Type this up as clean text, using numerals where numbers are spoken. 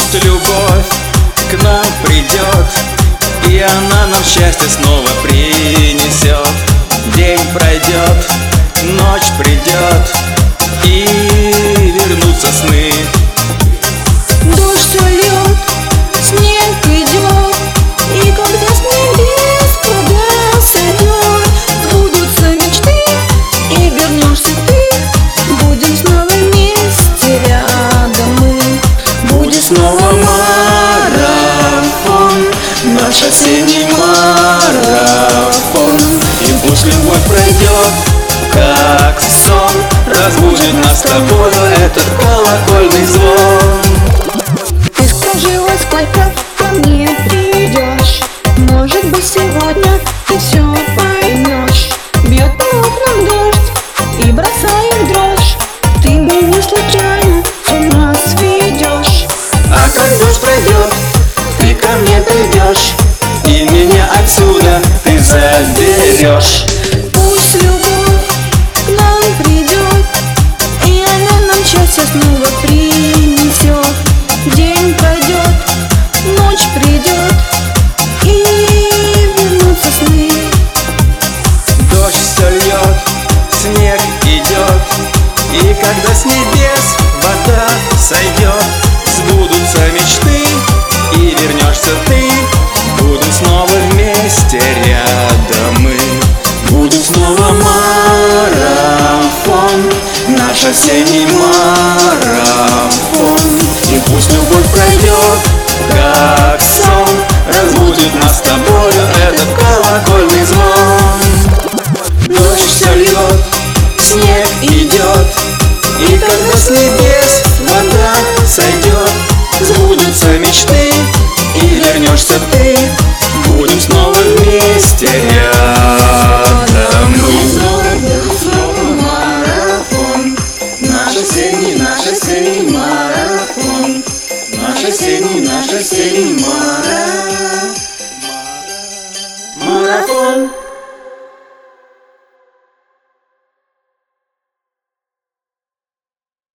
Пусть любовь к нам придет, и она нам счастье снова принесет. День пройдет, ночь придет, и вернутся сны. Дождь льет, снег идет, и когда с небес вода сойдет, сбудутся мечты, и вернешься ты. Будем снова вместе рядом мы. Будет снова марафон, наш осенний марафон. И пусть любовь пройдет, как сон, разбудит нас с тобою этот колокольный звон. Ты скажи, во сколько ко мне придешь? Может быть, сегодня ты все поймешь. Бьет по окнам дождь и бросает дрожь. Ты меня случайно с ума сведешь. А как дождь пройдет, ты ко мне придешь, и меня отсюда ты заберешь. Пусть любовь к нам придет, и она нам счастье снова принесет. День пройдет, ночь придет, и вернутся сны. Дождь все льет, снег идет, и когда с небес вода сойдет, сбудутся мечты, и вернешься ты. Будем снова вместе рядом мы. Будем снова марафон, наш осенний марафон. И пусть любовь пройдет, как сон, разбудит нас с тобою этот колокольный звон. Дождь все льет, снег идет, и когда с небес вода сойдет, сбудутся мечты, и вернешься ты. Будем снова вместе рядом мы. Снова марафон, наш осенний марафон, наш осенний марафон.